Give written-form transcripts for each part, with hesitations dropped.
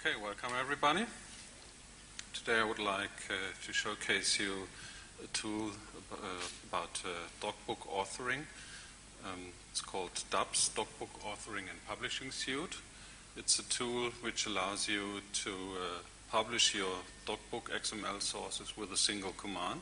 Okay, welcome everybody. Today I would like to showcase you a tool about DocBook authoring. It's called DUBS, DocBook Authoring and Publishing Suite. It's a tool which allows you to publish your DocBook XML sources with a single command.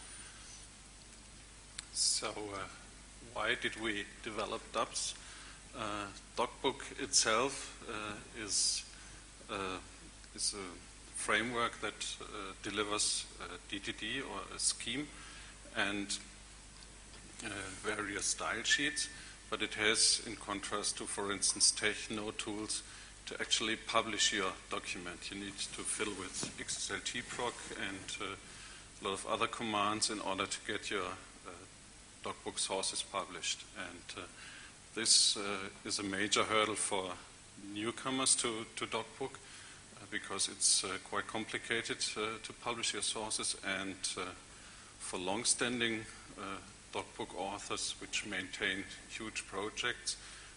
So why did we develop DUBS? DocBook itself is a framework that delivers DTD or a scheme and various style sheets, but it has, in contrast to, for instance, Techno tools, to actually publish your document. You need to fiddle with XSLTproc and a lot of other commands in order to get your DocBook sources published. And this is a major hurdle for newcomers to DocBook because it's quite complicated to publish your sources, and for long-standing DocBook authors which maintain huge projects,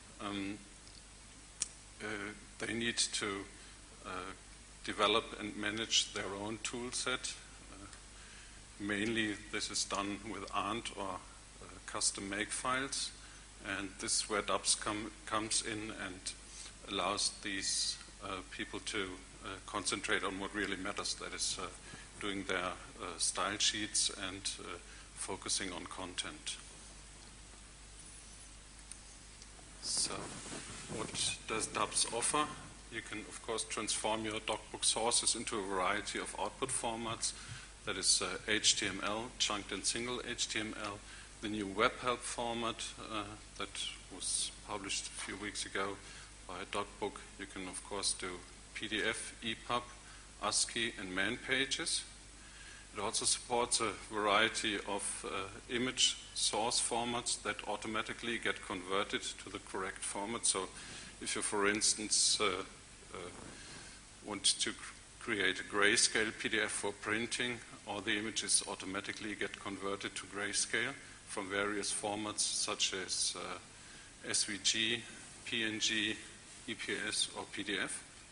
they need to develop and manage their own tool set. Mainly this is done with ARNT or custom make files, and this is where DUBS comes in and allows these people to concentrate on what really matters, that is doing their style sheets and focusing on content. So what does DUBS offer? You can, of course, transform your DocBook sources into a variety of output formats. That is HTML, chunked and single HTML, the new WebHelp format that was published a few weeks ago by DocBook. You can, of course, do PDF, EPUB, ASCII, and man pages. It also supports a variety of image source formats that automatically get converted to the correct format. So if you, for instance, want to create a grayscale PDF for printing, all the images automatically get converted to grayscale from various formats such as SVG, PNG, EPS, or PDF.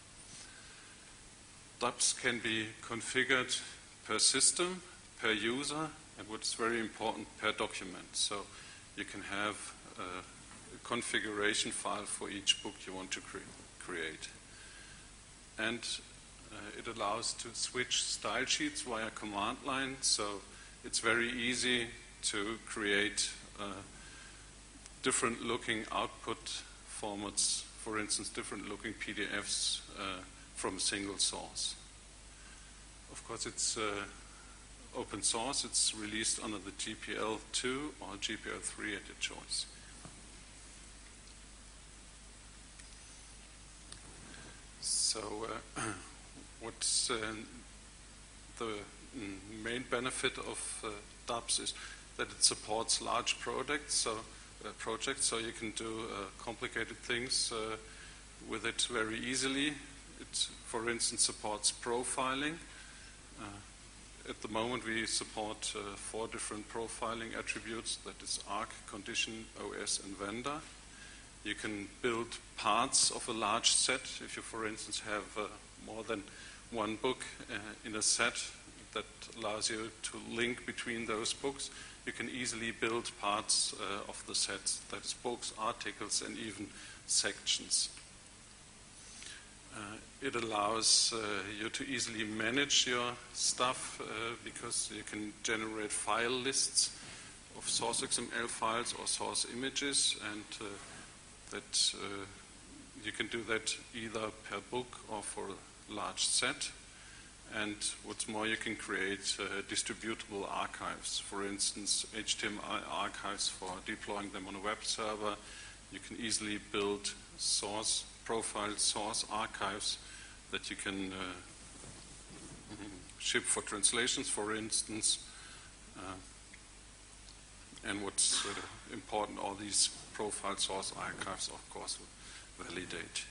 DUBS can be configured per system, per user, and what's very important, per document. So you can have a configuration file for each book you want to create. And it allows to switch style sheets via command line, so it's very easy to create different looking output formats, for instance, different looking PDFs from a single source. Of course, it's open source. It's released under the GPL2 or GPL3 at your choice. So what's the main benefit of DUBS is that it supports large projects, so you can do complicated things with it very easily. It, for instance, supports profiling. At the moment, we support 4 different profiling attributes, that is ARC, condition, OS, and vendor. You can build parts of a large set. If you, for instance, have more than one book in a set that allows you to link between those books, you can easily build parts of the sets, that is books, articles, and even sections. It allows you to easily manage your stuff because you can generate file lists of source XML files or source images, and that you can do that either per book or for a large set. And what's more, you can create distributable archives. For instance, HTML archives for deploying them on a web server. You can easily build source profile source archives that you can ship for translations, for instance. And what's important, all these profile source archives, of course, validate.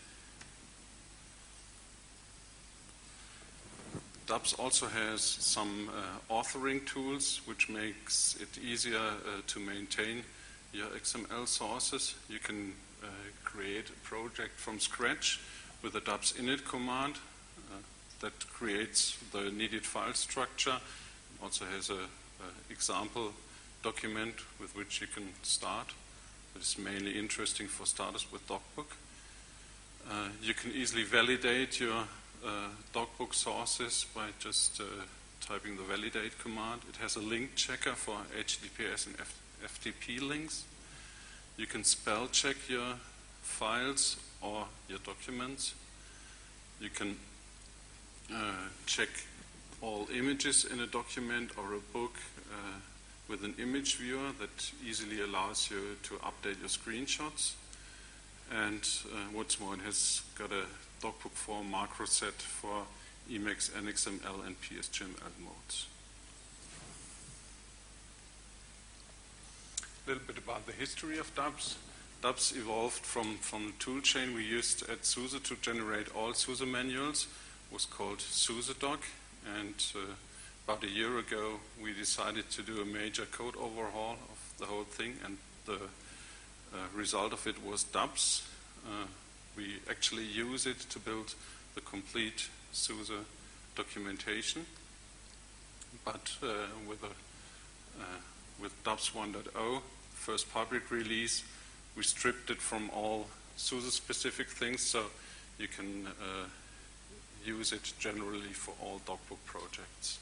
DUBS also has some authoring tools which makes it easier to maintain your XML sources. You can create a project from scratch with the DUBS init command. that creates the needed file structure. It also has a example document with which you can start. It's mainly interesting for starters with DocBook. You can easily validate your DocBook sources by just typing the validate command. It has a link checker for HTTPS and FTP links. You can spell check your files or your documents. You can check all images in a document or a book with an image viewer that easily allows you to update your screenshots. And what's more, it has got a DocBook 4 macro set for Emacs, NXML, and PSGML modes. A little bit about the history of DUBS. DUBS evolved from the toolchain we used at SUSE to generate all SUSE manuals. It was called SUSEDoc, and about a year ago we decided to do a major code overhaul of the whole thing, and the result of it was DUBS. We actually use it to build the complete SUSE documentation, but with DUBS 1.0, first public release, we stripped it from all SUSE-specific things, so you can use it generally for all DocBook projects.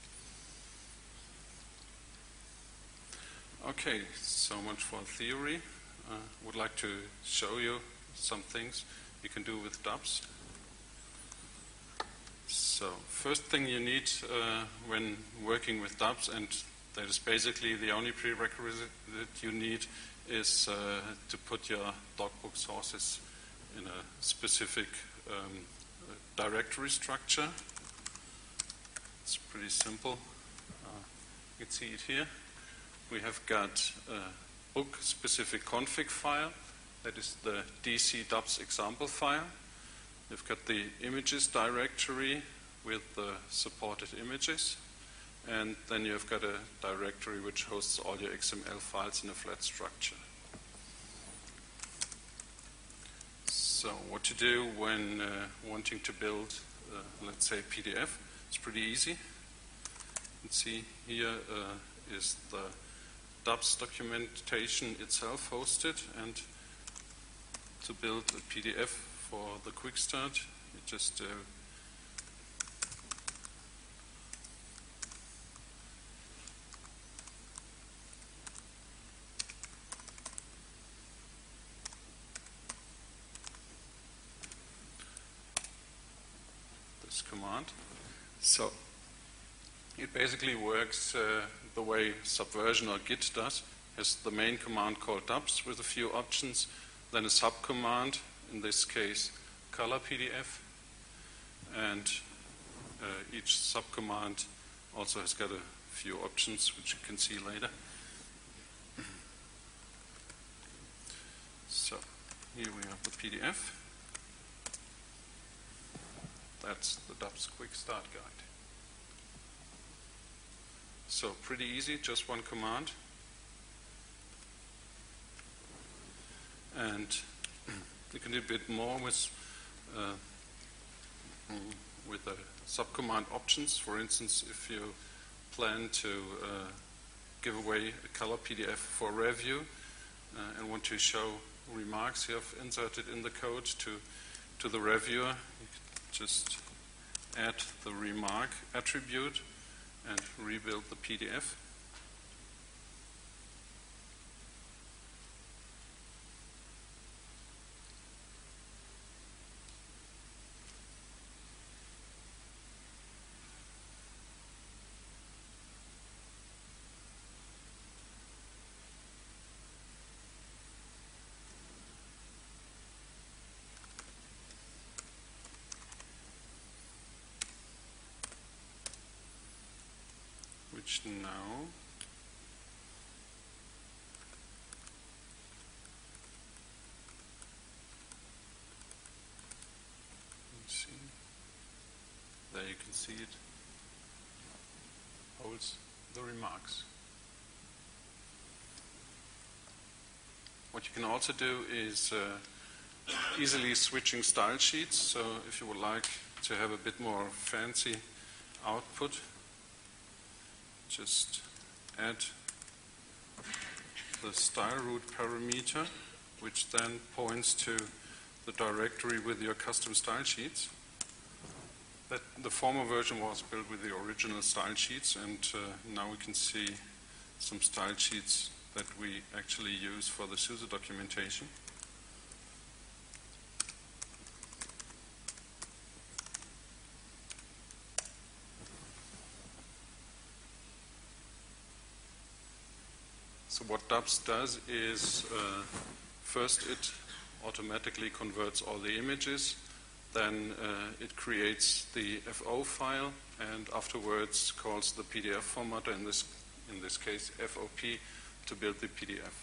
Okay, so much for theory. Would like to show you some things you can do with DUBS. So, first thing you need when working with DUBS, and that is basically the only prerequisite that you need, is to put your DocBook sources in a specific directory structure. It's pretty simple. You can see it here. We have got a book-specific config file. That is the DC DUBS example file. We've got the images directory with the supported images. And then you've got a directory which hosts all your XML files in a flat structure. So what to do when wanting to build, let's say, PDF? It's pretty easy. You can see here is the DUBS documentation itself hosted, and to build a PDF for the quick start, you just this command. So it basically works the way Subversion or Git does. It has the main command called DUBS with a few options, then a subcommand, in this case color PDF, and each subcommand also has got a few options which you can see later. So here we have the PDF. That's the DUBS Quick Start Guide. So pretty easy, just one command. And you can do a bit more with the subcommand options. For instance, if you plan to give away a color PDF for review and want to show remarks you have inserted in the code to the reviewer, you can just add the remark attribute and rebuild the PDF. Which now let's see. There you can see it holds the remarks. What you can also do is easily switching style sheets. So if you would like to have a bit more fancy output, just add the style root parameter, which then points to the directory with your custom style sheets. The former version was built with the original style sheets, and now we can see some style sheets that we actually use for the SUSE documentation. So what DUBS does is, first it automatically converts all the images, then it creates the FO file, and afterwards calls the PDF formatter, in this case FOP, to build the PDF.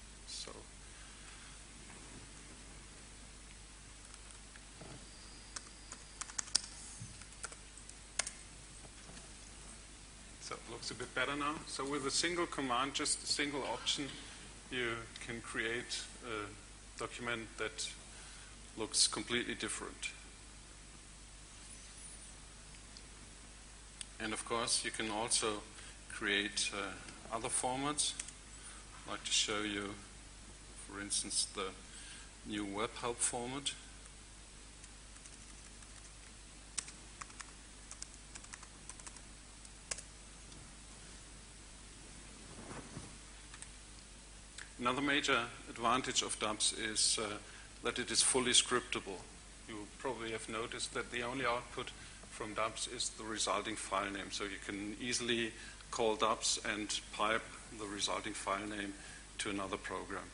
So it looks a bit better now. So with a single command, just a single option, you can create a document that looks completely different. And of course, you can also create other formats. I'd like to show you, for instance, the new WebHelp format. Another major advantage of DUBS is that it is fully scriptable. You probably have noticed that the only output from DUBS is the resulting file name. So you can easily call DUBS and pipe the resulting file name to another program.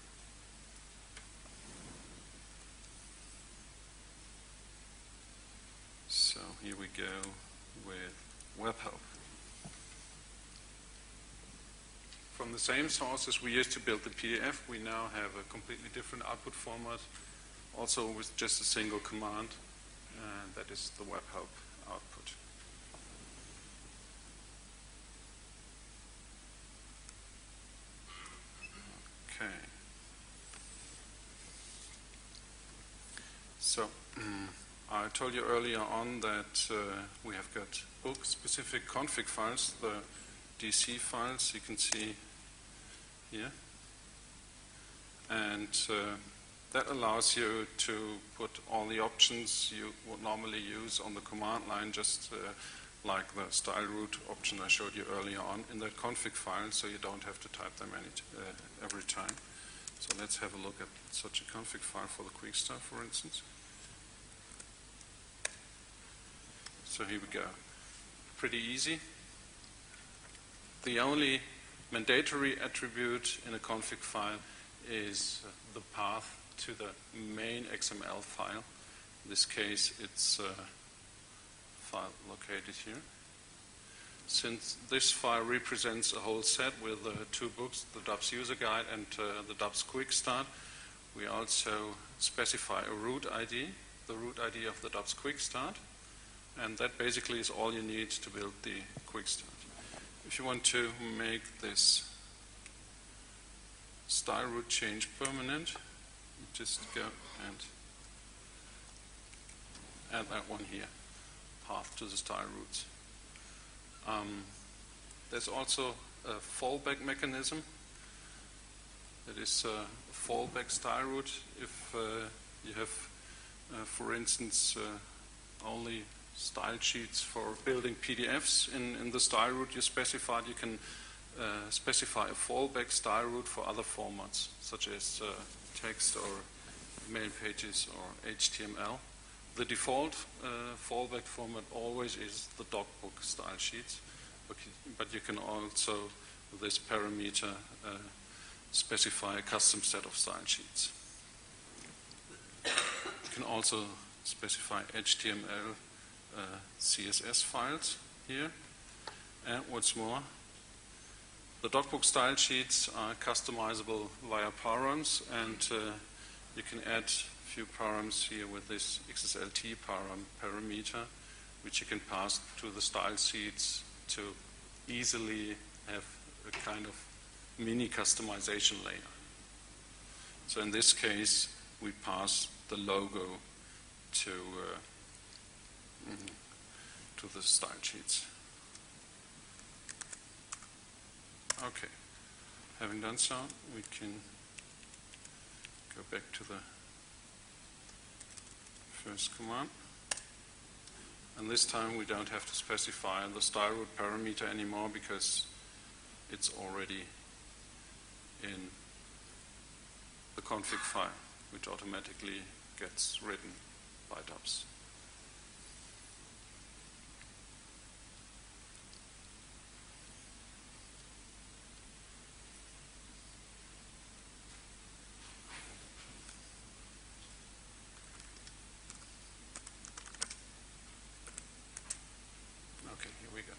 So here we go with WebHelp. From the same sources we used to build the PDF, we now have a completely different output format, also with just a single command, and that is the WebHelp output. Okay. So, I told you earlier on that we have got book-specific config files, the DC files you can see here, and that allows you to put all the options you would normally use on the command line, just like the style root option I showed you earlier on, in that config file, so you don't have to type them every time. So let's have a look at such a config file for the Quickstart, for instance. So here we go. Pretty easy. The only mandatory attribute in a config file is the path to the main XML file. In this case, it's a file located here. Since this file represents a whole set with two books, the DUBS User Guide and the DUBS Quick Start, we also specify a root ID, the root ID of the DUBS Quick Start, and that basically is all you need to build the Quick Start. If you want to make this style root change permanent, you just go and add that one here, path to the style roots. There's also a fallback mechanism. That is a fallback style root. If you have, for instance, only style sheets for building PDFs in the style root you specified, you can specify a fallback style root for other formats, such as text or mail pages or HTML. The default fallback format always is the DocBook style sheets, but you can also, with this parameter, specify a custom set of style sheets. You can also specify HTML CSS files here. And what's more, the DocBook style sheets are customizable via params, and you can add a few params here with this XSLT parameter, which you can pass to the style sheets to easily have a kind of mini customization layer. So in this case, we pass the logo to to the style sheets. Okay, having done so, we can go back to the first command. And this time we don't have to specify the style root parameter anymore because it's already in the config file, which automatically gets written by DUBS. Okay, here we go.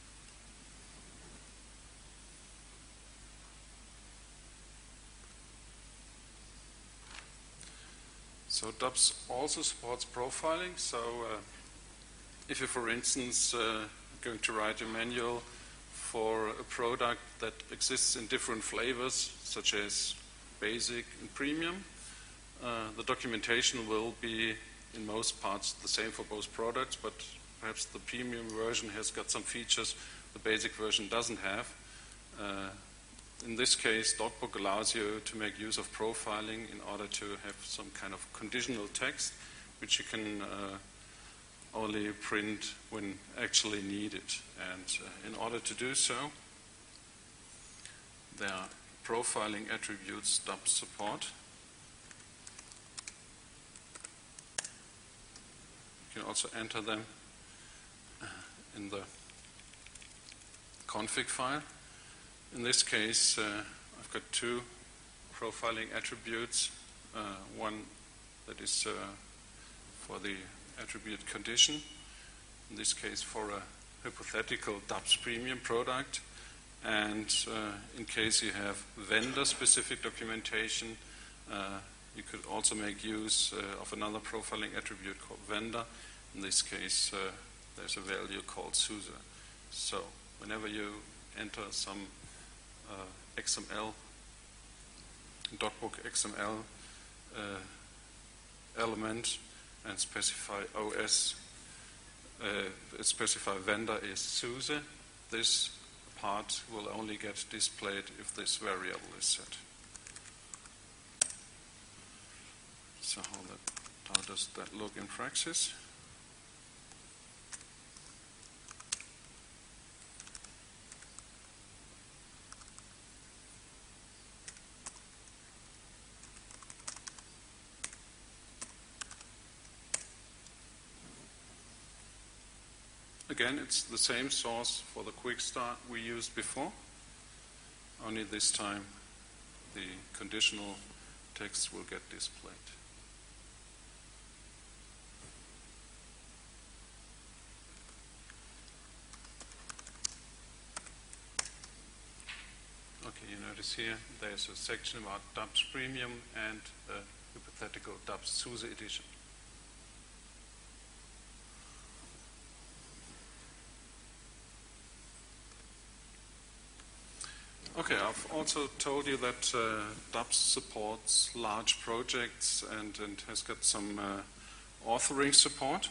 So DUBS also supports profiling. So if you, for instance, are going to write a manual for a product that exists in different flavors, such as basic and premium, the documentation will be in most parts the same for both products, but perhaps the premium version has got some features the basic version doesn't have. In this case, DocBook allows you to make use of profiling in order to have some kind of conditional text, which you can only print when actually needed. And in order to do so, there are profiling attributes DUBS support. You can also enter them in the config file. In this case, I've got two profiling attributes. One that is for the attribute condition, in this case for a hypothetical DUBS premium product. And in case you have vendor-specific documentation, you could also make use of another profiling attribute called vendor. In this case, there's a value called SUSE. So whenever you enter some XML, DocBook XML element and specify OS, specify vendor is SUSE, this part will only get displayed if this variable is set. So how does that look in practice? Again, it's the same source for the quick start we used before, only this time the conditional text will get displayed. Okay, you notice here there's a section about DUBS Premium and a hypothetical DUBS SUSE edition. Okay, I've also told you that DUBS supports large projects and has got some authoring support.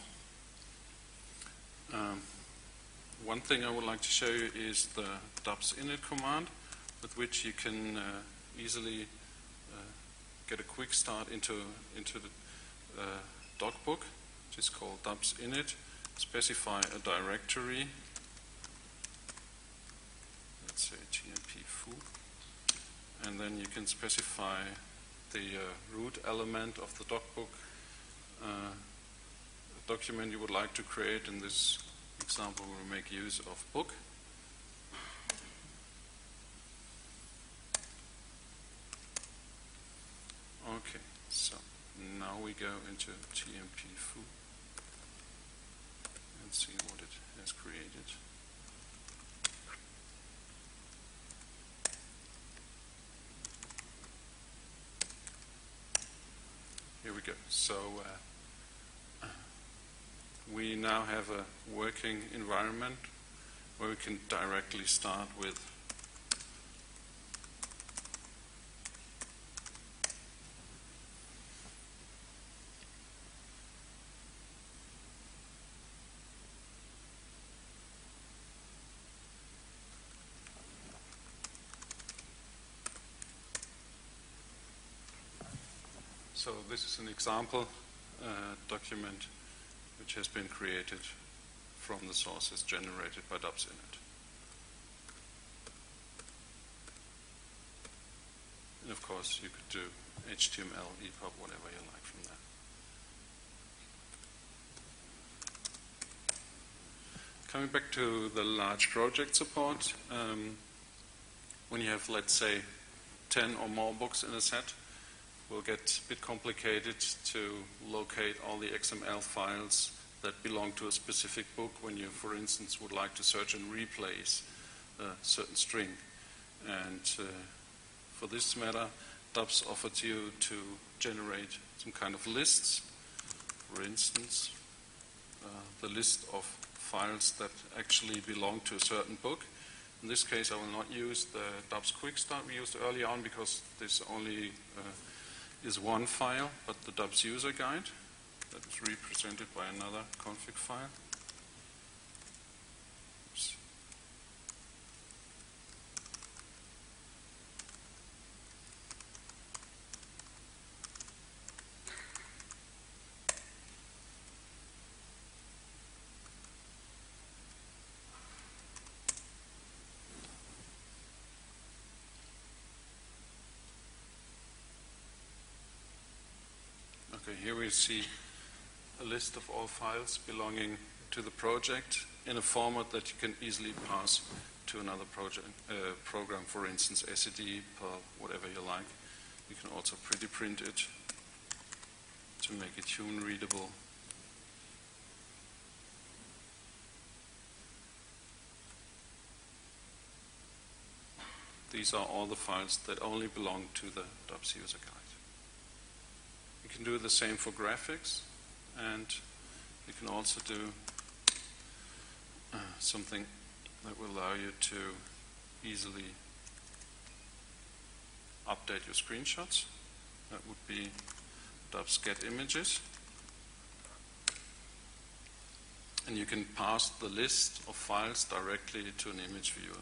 One thing I would like to show you is the DUBS init command, with which you can easily get a quick start into the DocBook, which is called DUBS init. Specify a directory. Let's say GMP foo, and then you can specify the root element of the DocBook document you would like to create. In this example, we'll make use of book. Okay, so now we go into GMP foo and see what it has created. Here we go. So we now have a working environment where we can directly start with So this is an example document which has been created from the sources generated by DubsInit. And of course, you could do HTML, EPUB, whatever you like from there. Coming back to the large project support, when you have, let's say, 10 or more books in a set, it will get a bit complicated to locate all the XML files that belong to a specific book when you, for instance, would like to search and replace a certain string. And for this matter, Dubs offers you to generate some kind of lists. For instance, the list of files that actually belong to a certain book. In this case, I will not use the Dubs Quick Start we used early on because this only is one file, but the Dubs user guide that is represented by another config file. Oops. Okay, here we see a list of all files belonging to the project in a format that you can easily pass to another program, for instance, SED, Perl, whatever you like. You can also pretty print it to make it human readable. These are all the files that only belong to the Dubs user guide. You can do the same for graphics, and you can also do something that will allow you to easily update your screenshots. That would be Dubs get images. And you can pass the list of files directly to an image viewer.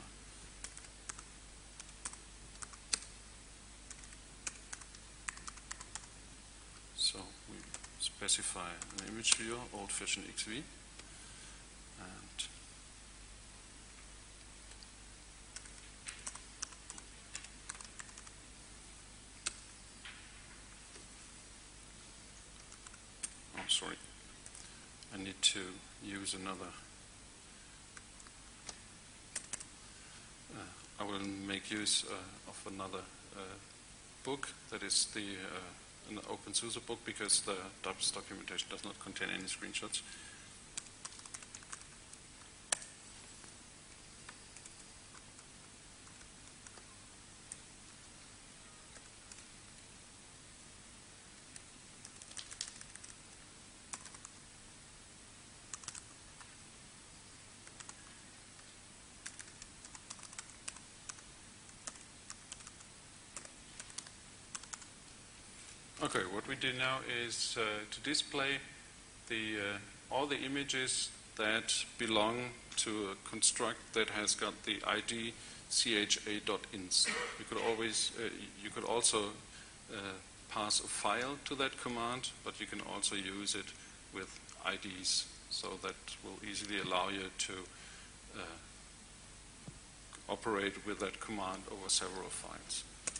So we specify an image viewer, old-fashioned XV, and oh, sorry, I need to use another. I will make use of another book that is an OpenSUSE book because the Dubs documentation does not contain any screenshots. Okay, what we do now is to display all the images that belong to a construct that has got the ID cha.inst. You could also pass a file to that command, but you can also use it with IDs, so that will easily allow you to operate with that command over several files.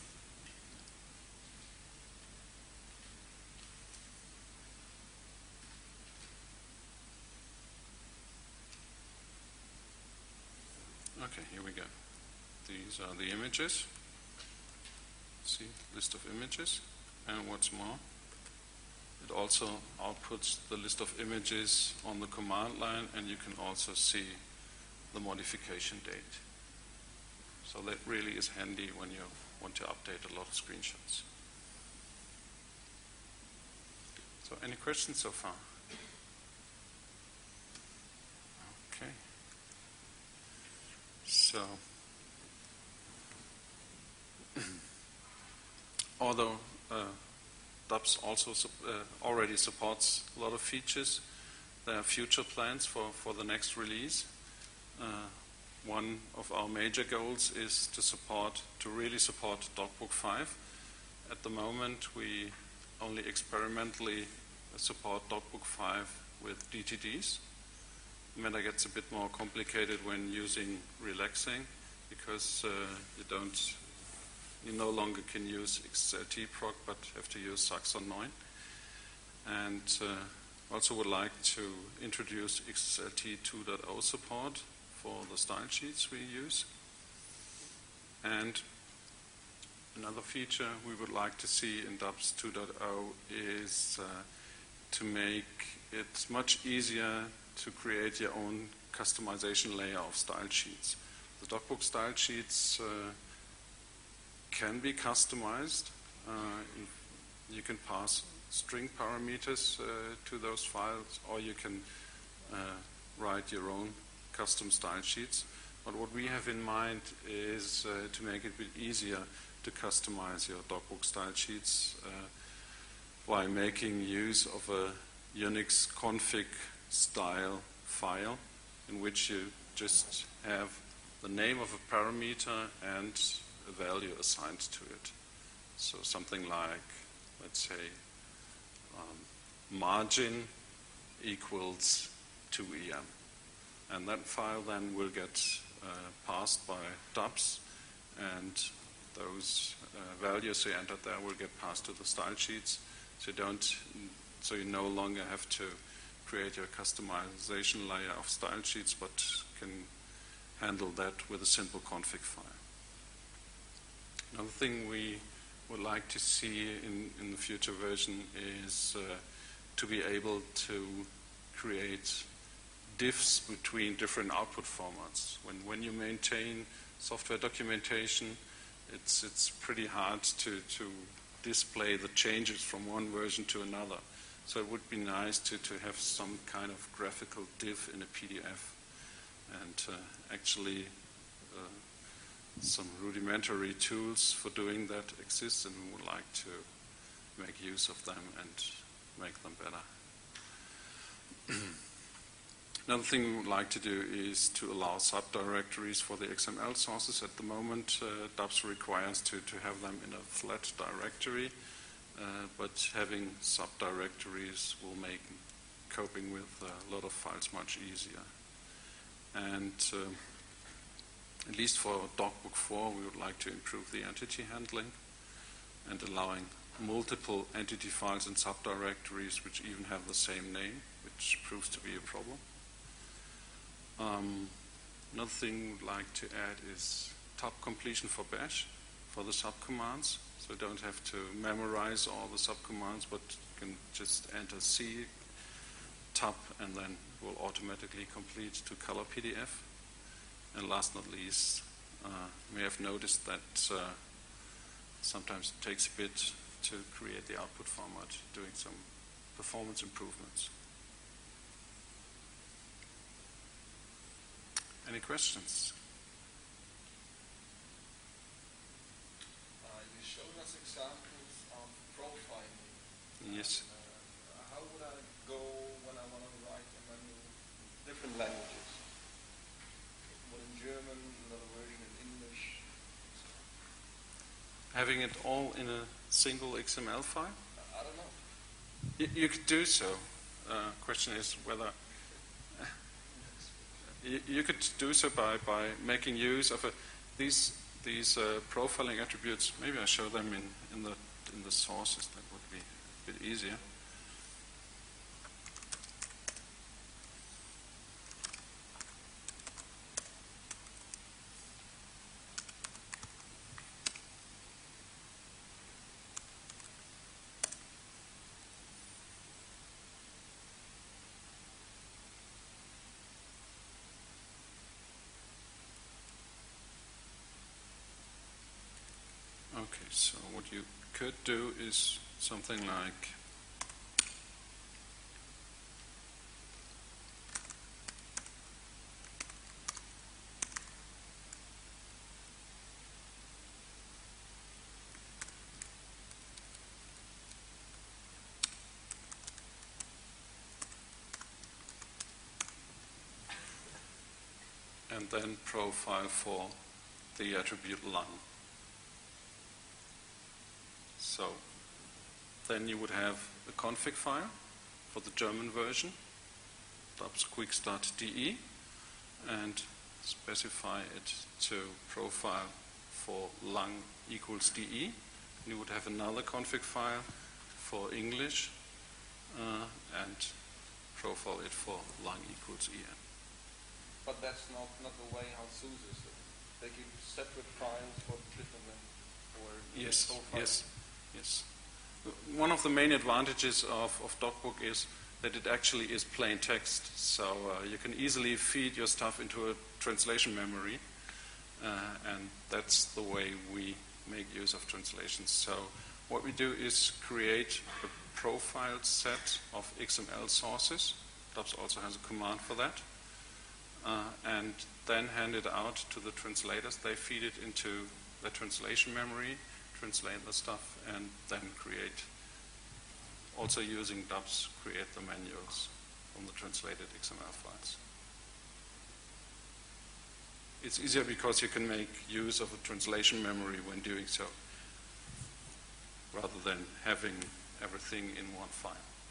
Okay, here we go. These are the images. See, list of images. And what's more, it also outputs the list of images on the command line, and you can also see the modification date. So that really is handy when you want to update a lot of screenshots. So any questions so far? Okay. So, although Dubs also already supports a lot of features, there are future plans for the next release. One of our major goals is to really support DocBook 5. At the moment, we only experimentally support DocBook 5 with DTDs. Matter gets a bit more complicated when using relaxing, because you no longer can use XLT proc, but have to use Saxon 9. And also would like to introduce XLT 2.0 support for the style sheets we use. And another feature we would like to see in DUBS 2.0 is to make it much easier to create your own customization layer of style sheets. The DocBook style sheets can be customized. You can pass string parameters to those files, or you can write your own custom style sheets. But what we have in mind is to make it a bit easier to customize your DocBook style sheets by making use of a Unix config style file in which you just have the name of a parameter and a value assigned to it. So something like, let's say, margin equals 2em. And that file then will get passed by DUBS, and those values you entered there will get passed to the style sheets. So you no longer have to create your customization layer of style sheets, but can handle that with a simple config file. Another thing we would like to see in the future version is to be able to create diffs between different output formats. When you maintain software documentation, it's pretty hard to display the changes from one version to another. So it would be nice to have some kind of graphical diff in a PDF, and actually some rudimentary tools for doing that exist, and we would like to make use of them and make them better. Another thing we would like to do is to allow subdirectories for the XML sources. At the moment, DUBS requires to have them in a flat directory, but having subdirectories will make coping with a lot of files much easier. And at least for DocBook 4, we would like to improve the entity handling and allowing multiple entity files and subdirectories which even have the same name, which proves to be a problem. Another thing we'd like to add is tab completion for bash for the subcommands. So you don't have to memorize all the subcommands, but you can just enter C, tab, and then it will automatically complete to color PDF. And last but not least, you may have noticed that sometimes it takes a bit to create the output format, doing some performance improvements. Any questions? You showed us examples of profiling. Yes. How would I go when I want to write a menu in different languages? One in German, another version in English. Having it all in a single XML file? I don't know. You could do so. Question is whether you could do so by making use of these profiling attributes. Maybe I show them in the sources. That would be a bit easier. Okay, so what you could do is something like and then profile for the attribute line. So then you would have a config file for the German version, DAPS quickstart.de, and specify it to profile for lang equals de. You would have another config file for English and profile it for lang equals en. But that's not the way how SUSE is. They give you separate files for different languages. Yes. One of the main advantages of DocBook is that it actually is plain text. So you can easily feed your stuff into a translation memory. And that's the way we make use of translations. So what we do is create a profiled set of XML sources. DAPS also has a command for that. And then hand it out to the translators. They feed it into the translation memory, translate the stuff, and then create, also using DAPS, create the manuals from the translated XML files. It's easier because you can make use of a translation memory when doing so, rather than having everything in one file.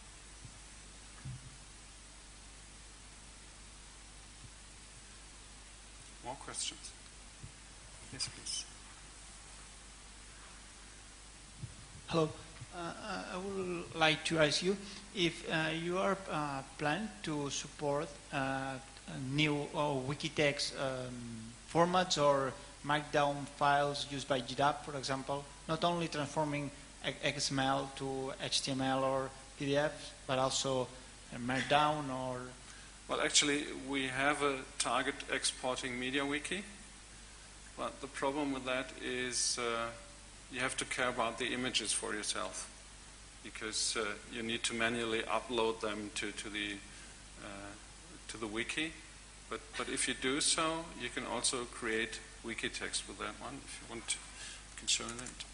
More questions? Yes, please. Hello. I would like to ask you if you are planning to support new Wikitext formats or Markdown files used by GDAP, for example, not only transforming XML to HTML or PDF, but also Markdown or... Well, actually, we have a target exporting MediaWiki, but the problem with that is you have to care about the images for yourself, because you need to manually upload them to the wiki. But if you do so, you can also create wiki text with that one. If you want to, I can show you that.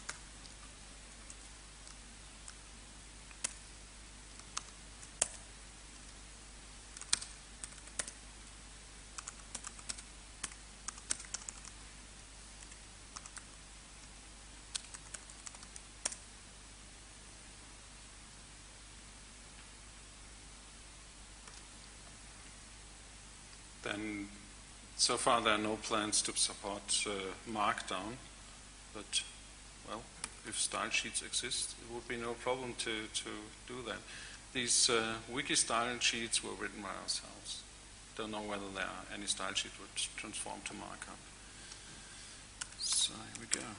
Then, so far there are no plans to support Markdown, but, well, if style sheets exist, it would be no problem to do that. These wiki style sheets were written by ourselves. Don't know whether there are any style sheet which transform to markup. So here we go.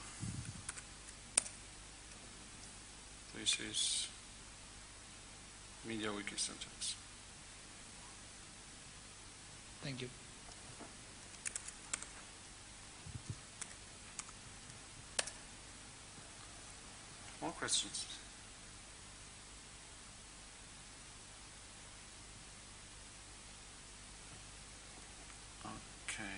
This is MediaWiki syntax. Thank you. More questions? Okay.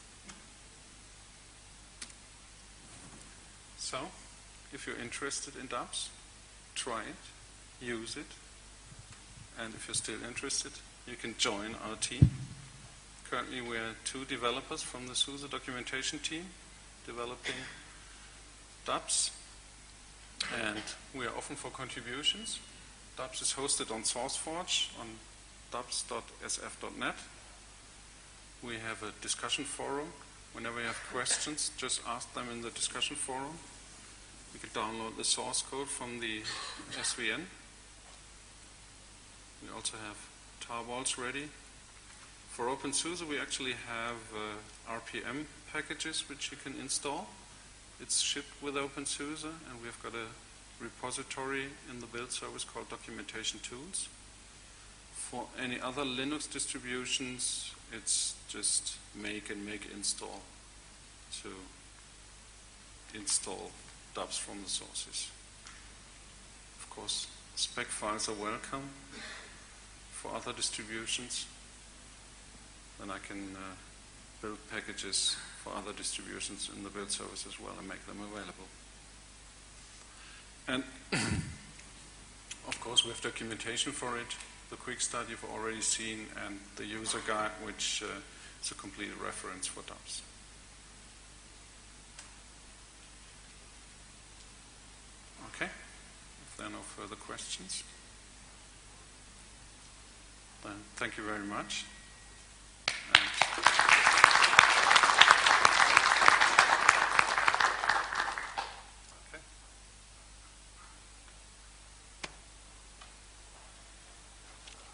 So, if you're interested in DAPS, try it, use it, and if you're still interested, you can join our team. Currently, we are 2 developers from the SUSE documentation team developing DAPS, and we are open for contributions. DAPS is hosted on SourceForge on daps.sf.net. We have a discussion forum. Whenever you have questions, just ask them in the discussion forum. You can download the source code from the SVN. We also have tarballs ready. For OpenSUSE, we actually have RPM packages which you can install. It's shipped with OpenSUSE, and we've got a repository in the build service called Documentation Tools. For any other Linux distributions, it's just make install to install DAPS from the sources. Of course, spec files are welcome for other distributions. Then I can build packages for other distributions in the build service as well and make them available. And of course we have documentation for it. The quick start you've already seen, and the user guide, which is a complete reference for DAPS. Okay? If there are no further questions, then thank you very much.